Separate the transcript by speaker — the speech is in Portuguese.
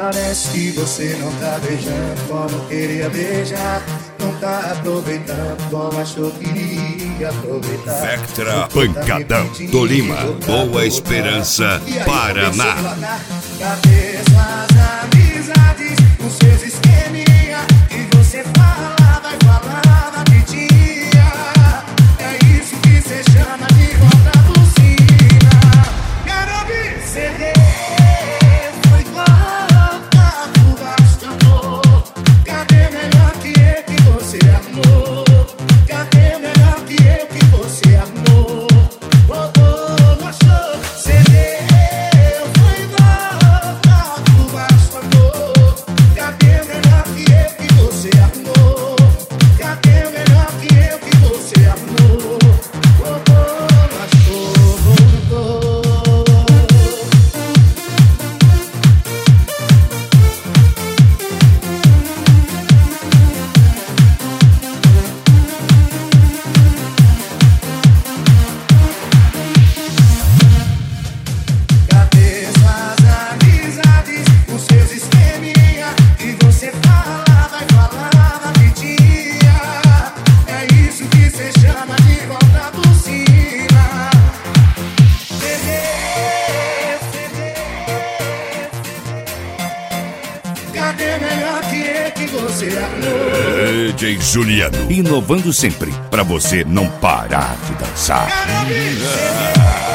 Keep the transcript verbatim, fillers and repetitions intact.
Speaker 1: Parece que você não tá beijando como queria beijar. Não tá aproveitando como achou que iria aproveitar.
Speaker 2: Vectra Pancadão, Tolima, Boa Esperança, Paraná.
Speaker 1: Cadê suas amizades, os seus esqueminha? E você fala, vai falar, vai pedir. É isso que cê chama de contra bucina. Quero ouvir cê.
Speaker 2: D J Juliano, inovando sempre, pra você não parar de dançar.